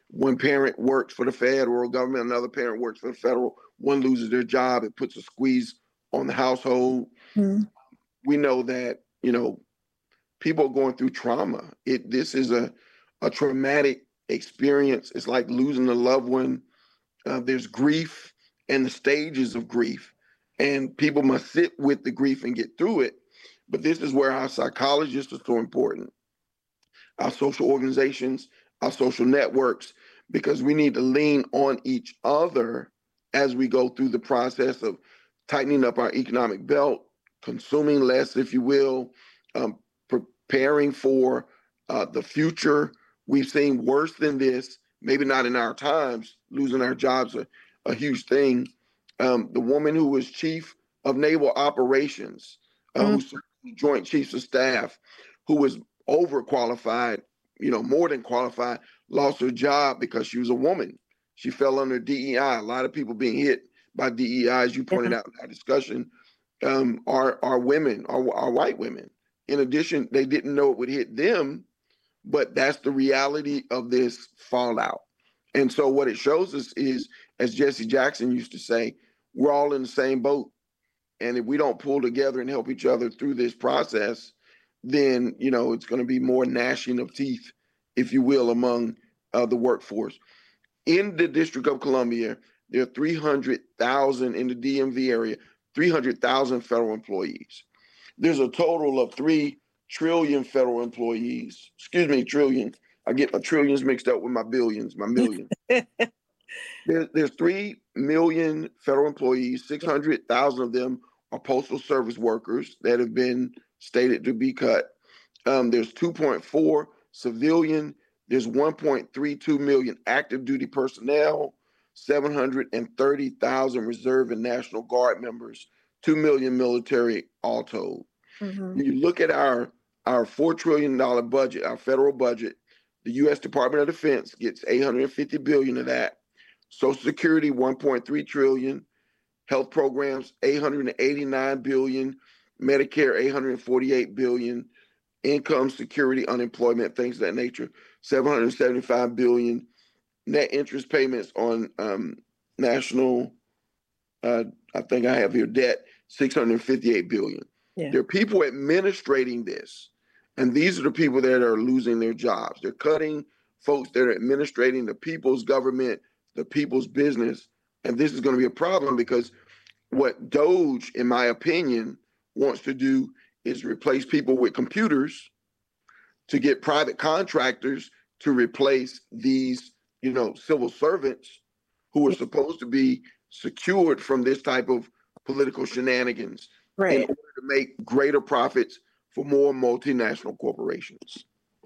one parent works for the federal government, another parent works for the federal, one loses their job, it puts a squeeze on the household. Mm-hmm. We know that, you know, people are going through trauma. It this is a, a traumatic experience. It's like losing a loved one. Uh, there's grief and the stages of grief, and people must sit with the grief and get through it. But this is where our psychologists are so important, our social organizations, our social networks, because we need to lean on each other as we go through the process of tightening up our economic belt, consuming less, if you will, um, preparing for uh, the future. We've seen worse than this, maybe not in our times. Losing our jobs are a huge thing. Um, the woman who was chief of naval operations, uh, mm. who served as Joint Chiefs of Staff, who was overqualified, you know, more than qualified, lost her job because she was a woman. She fell under D E I. A lot of people being hit by D E I, as you pointed out in our discussion, um, are, are women, are, are white women. In addition, they didn't know it would hit them, but that's the reality of this fallout. And so what it shows us is, as Jesse Jackson used to say, we're all in the same boat. And if we don't pull together and help each other through this process, then, you know, it's going to be more gnashing of teeth, if you will, among uh, the workforce. In the District of Columbia, there are three hundred thousand in the D M V area, three hundred thousand federal employees. There's a total of three trillion federal employees. Excuse me, trillion. I get my trillions mixed up with my billions, my millions. there, there's three million federal employees. six hundred thousand of them are postal service workers that have been stated to be cut. Um, there's two point four civilian. There's one point three two million active duty personnel, seven hundred thirty thousand reserve and National Guard members, two million military all told. Mm-hmm. When you look at our, our four trillion dollars budget, our federal budget, the U S Department of Defense gets eight hundred fifty billion dollars of that. Social Security, one point three trillion dollars. Health programs, eight hundred eighty-nine billion dollars. Medicare, eight hundred forty-eight billion dollars. Income, security, unemployment, things of that nature, seven hundred seventy-five billion dollars. Net interest payments on um, national, uh, I think I have here, debt, six hundred fifty-eight billion dollars. Yeah. There are people administrating this, and these are the people that are losing their jobs. They're cutting folks that are administrating the people's government, the people's business, and this is going to be a problem because what DOGE, in my opinion, wants to do is replace people with computers to get private contractors to replace these, you know, civil servants who are supposed to be secured from this type of political shenanigans, right, in order to make greater profits for more multinational corporations.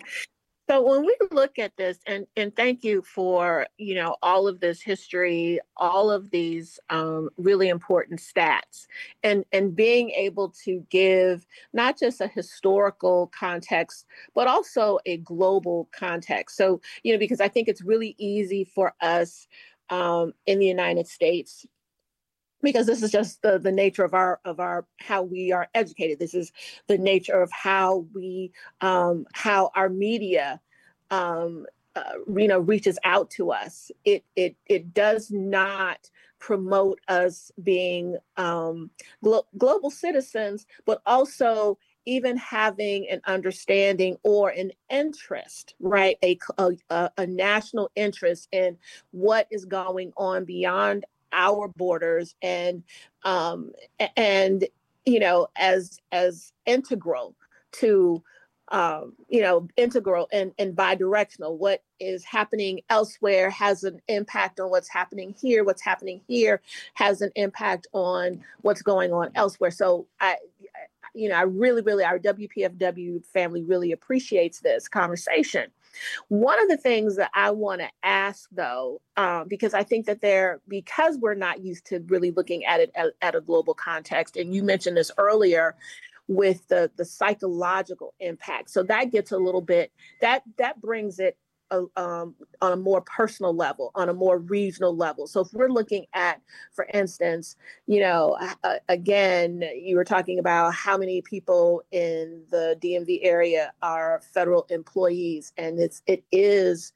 So when we look at this, and, and thank you for, you know, all of this history, all of these um, really important stats, and, and being able to give not just a historical context, but also a global context. So, you know, because I think it's really easy for us um, in the United States, because this is just the, the nature of our of our how we are educated. This is the nature of how we um, how our media um, uh, you know reaches out to us. It it it does not promote us being um, glo- global citizens, but also even having an understanding or an interest, right? A, a, a national interest in what is going on beyond our borders, and um, and you know as as integral to um, you know integral and, and bi-directional. What is happening elsewhere has an impact on what's happening here. What's happening here has an impact on what's going on elsewhere. So I, you know, I really, really, our W P F W family really appreciates this conversation. One of the things that I want to ask, though, um, because I think that there, because we're not used to really looking at it at, at a global context, and you mentioned this earlier with the the psychological impact. So that gets a little bit, that that brings it a, um, on a more personal level, on a more regional level. So if we're looking at, for instance, you know, uh, again, you were talking about how many people in the D M V area are federal employees, and it's it is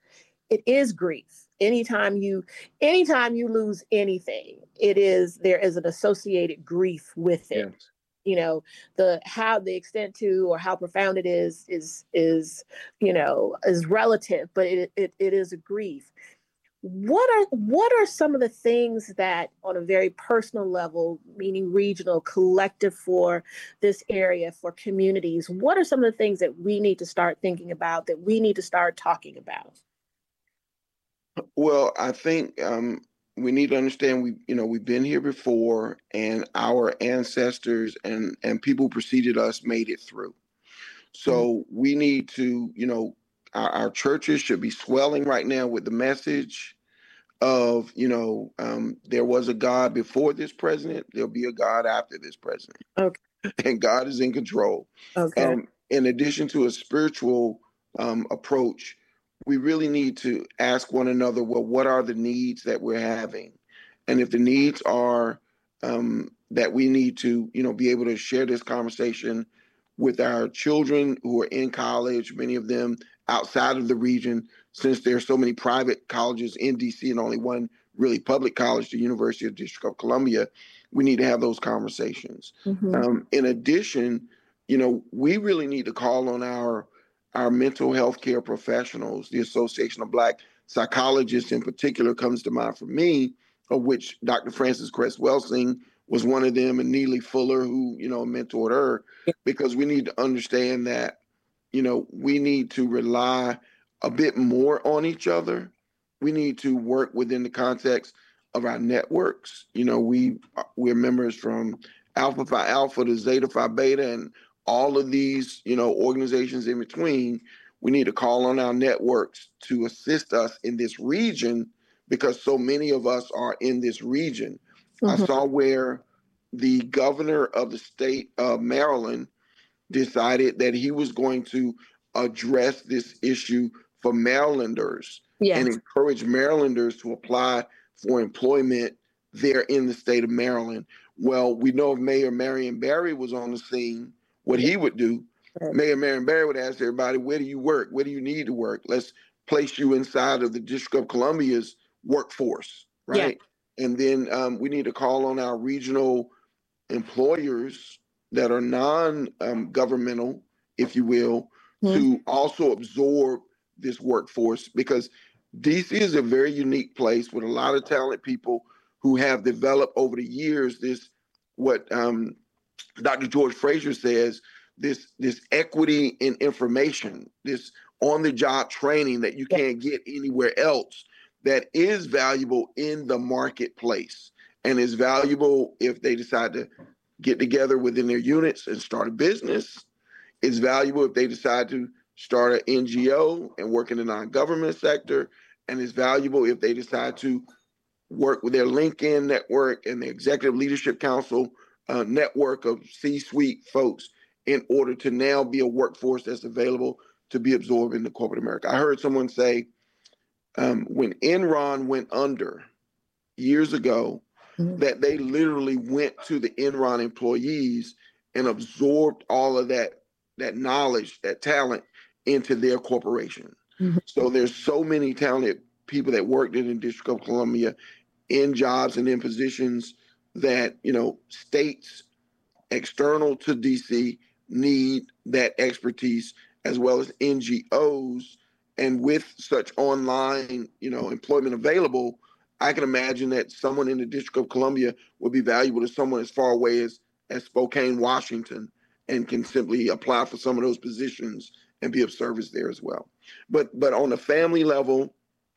it is grief. Anytime you, anytime you lose anything, it is, there is an associated grief with it. Yes. You know, the, how the extent to, or how profound it is, is, is, you know, is relative, but it, it, it is a grief. What are, what are some of the things that on a very personal level, meaning regional, collective for this area, for communities, what are some of the things that we need to start thinking about, that we need to start talking about? Well, I think um, we need to understand we, you know, we've been here before, and our ancestors and and people who preceded us made it through. So mm-hmm. we need to, you know, our, our churches should be swelling right now with the message of, you know, um, there was a God before this president, there'll be a God after this president. Okay. And God is in control. Okay. Um, in addition to a spiritual um, approach, we really need to ask one another, well, what are the needs that we're having? And if the needs are um, that we need to, you know, be able to share this conversation with our children who are in college, many of them outside of the region, since there are so many private colleges in D C and only one really public college, the University of District of Columbia, we need to have those conversations. Mm-hmm. Um, in addition, you know, we really need to call on our our mental health care professionals. The Association of Black Psychologists in particular comes to mind for me, of which Doctor Frances Cress Welsing was one of them, and Neely Fuller, who, you know, mentored her, because we need to understand that, you know, we need to rely a bit more on each other. We need to work within the context of our networks. You know, we, we're members from Alpha Phi Alpha to Zeta Phi Beta and all of these, you know, organizations in between. We need to call on our networks to assist us in this region, because so many of us are in this region. Mm-hmm. I saw where the governor of the state of Maryland decided that he was going to address this issue for Marylanders. Yes. And encourage Marylanders to apply for employment there in the state of Maryland. Well, we know if Mayor Marion Barry was on the scene, what he would do, right. Mayor Marion Barry would ask everybody, where do you work? Where do you need to work? Let's place you inside of the District of Columbia's workforce, right? Yeah. And then um, we need to call on our regional employers that are non-governmental, um, if you will, mm-hmm. to also absorb this workforce, because D C is a very unique place with a lot of talented people who have developed over the years this, what um, Doctor George Fraser says, this, this equity in information, this on-the-job training that you can't get anywhere else, that is valuable in the marketplace and is valuable if they decide to get together within their units and start a business. It's valuable if they decide to start an N G O and work in the non-government sector, and it's valuable if they decide to work with their LinkedIn network and the Executive Leadership Council uh, network of C-suite folks in order to now be a workforce that's available to be absorbed into corporate America. I heard someone say um, when Enron went under years ago, mm-hmm. that they literally went to the Enron employees and absorbed all of that, that knowledge, that talent into their corporation. Mm-hmm. So there's so many talented people that worked in the District of Columbia in jobs and in positions that, you know, states external to D C need that expertise, as well as N G Os. And with such online, you know, employment available, I can imagine that someone in the District of Columbia would be valuable to someone as far away as, as Spokane, Washington, and can simply apply for some of those positions and be of service there as well. But but on a family level,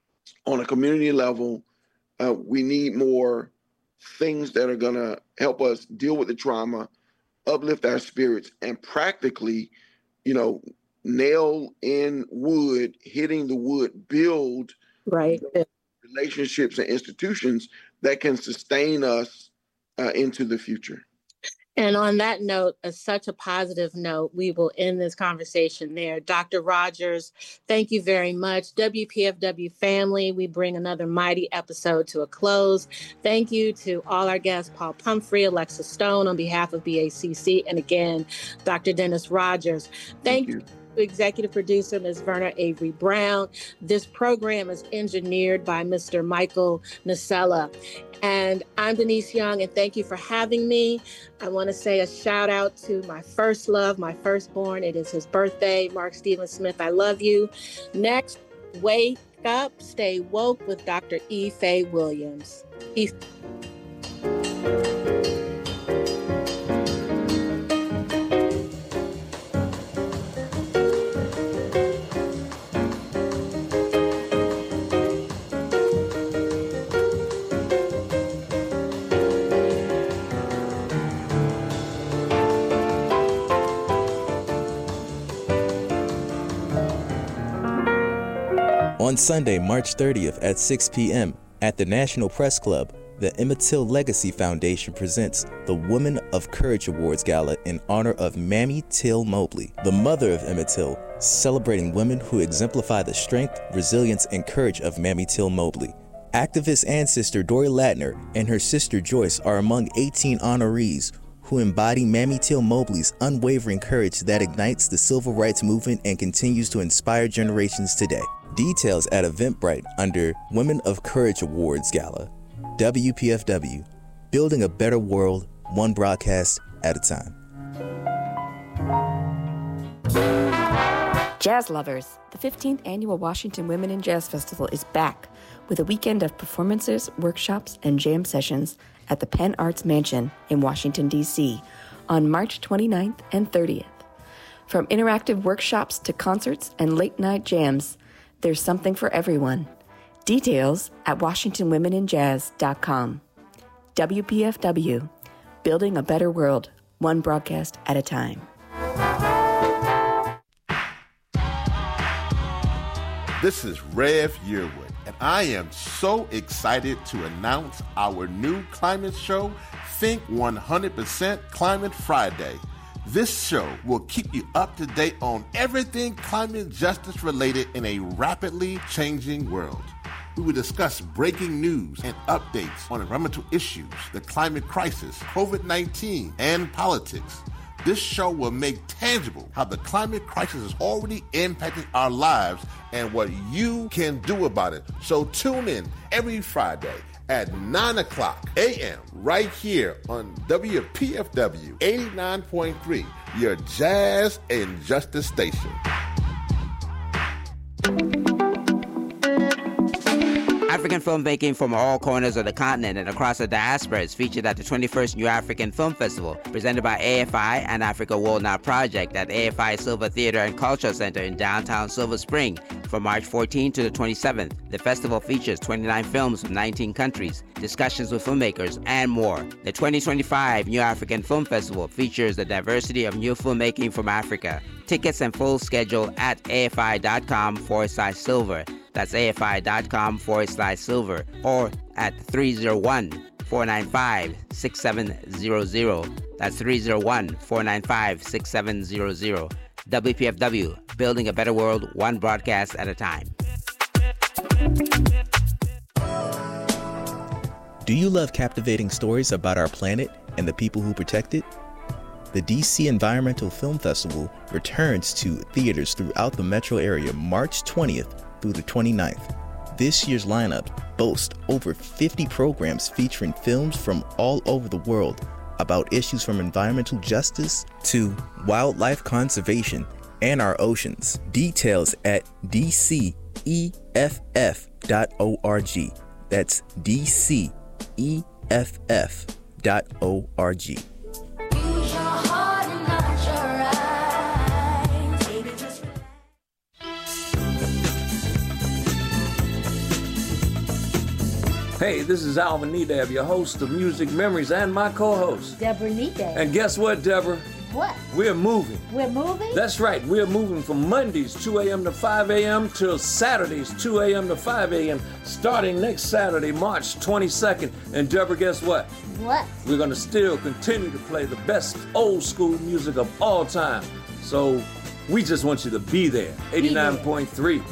on a community level, uh, we need more things that are going to help us deal with the trauma, uplift our spirits, and practically, you know, nail in wood, hitting the wood, build right relationships and institutions that can sustain us uh, into the future. And on that note, as such a positive note, we will end this conversation there. Doctor Rogers, thank you very much. W P F W family, we bring another mighty episode to a close. Thank you to all our guests, Paul Pumphrey, Alexa Stone on behalf of B A C C, and again, Doctor Dennis Rogers. Thank, thank you. Executive producer, Miz Verna Avery Brown. This program is engineered by Mister Michael Nacella. And I'm Denise Young, and thank you for having me. I want to say a shout out to my first love, my firstborn. It is his birthday, Mark Stephen Smith. I love you. Next, wake up, stay woke with Doctor E. Faye Williams. E- On Sunday, March thirtieth at six p.m. at the National Press Club, the Emmett Till Legacy Foundation presents the Women of Courage Awards Gala in honor of Mamie Till Mobley, the mother of Emmett Till, celebrating women who exemplify the strength, resilience, and courage of Mamie Till Mobley. Activist ancestor Dory Latner and her sister Joyce are among eighteen honorees who embody Mamie Till Mobley's unwavering courage that ignites the civil rights movement and continues to inspire generations today. Details at Eventbrite under Women of Courage Awards Gala. W P F W, building a better world, one broadcast at a time. Jazz lovers, the fifteenth Annual Washington Women in Jazz Festival is back with a weekend of performances, workshops, and jam sessions at the Penn Arts Mansion in Washington, D C on March twenty-ninth and thirtieth. From interactive workshops to concerts and late-night jams, there's something for everyone. Details at washington women in jazz dot com. W P F W, building a better world, one broadcast at a time. This is Rev Yearwood, and I am so excited to announce our new climate show, Think one hundred percent Climate Friday. This show will keep you up to date on everything climate justice related in a rapidly changing world. We will discuss breaking news and updates on environmental issues, the climate crisis, covid nineteen, and politics. This show will make tangible how the climate crisis is already impacting our lives and what you can do about it. So tune in every Friday at nine o'clock a.m. right here on W P F W eighty-nine point three, your jazz and justice station. African filmmaking from all corners of the continent and across the diaspora is featured at the twenty-first New African Film Festival, presented by A F I and Africa World Now Project at A F I Silver Theater and Cultural Center in downtown Silver Spring from March fourteenth to the twenty-seventh. The festival features twenty-nine films from nineteen countries, discussions with filmmakers, and more. The twenty twenty-five New African Film Festival features the diversity of new filmmaking from Africa. Tickets and full schedule at afi.com forward slash silver. That's afi.com forward slash silver or at three oh one, four nine five, six seven zero zero. That's three oh one, four nine five, six seven zero zero. W P F W, building a better world, one broadcast at a time. Do you love captivating stories about our planet and the people who protect it? The D C Environmental Film Festival returns to theaters throughout the metro area March twentieth through the twenty-ninth. This year's lineup boasts over fifty programs featuring films from all over the world about issues from environmental justice to wildlife conservation and our oceans. Details at d c e f f dot org. That's d c e f f dot org. Hey, this is Alvin Nedab, your host of Music Memories and my co-host, Deborah Nedab. And guess what, Deborah? What? We're moving. We're moving? That's right. We're moving from Mondays, two a.m. to five a.m. till Saturdays, two a.m. to five a.m. starting next Saturday, March twenty-second. And Deborah, guess what? What? We're going to still continue to play the best old school music of all time. So we just want you to be there. eighty-nine point three.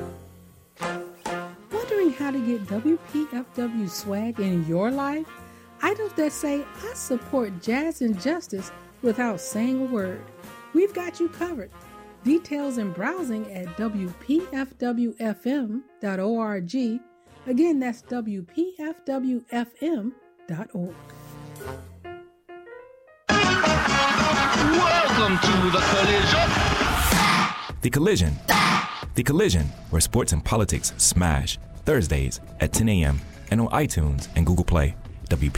How to get W P F W swag in your life? Items that say, I support jazz and justice without saying a word. We've got you covered. Details and browsing at W P F W F M dot org. Again, that's W P F W F M dot org. Welcome to the collision. The Collision. The Collision, where sports and politics smash. Thursdays at ten a.m. and on iTunes and Google Play. W P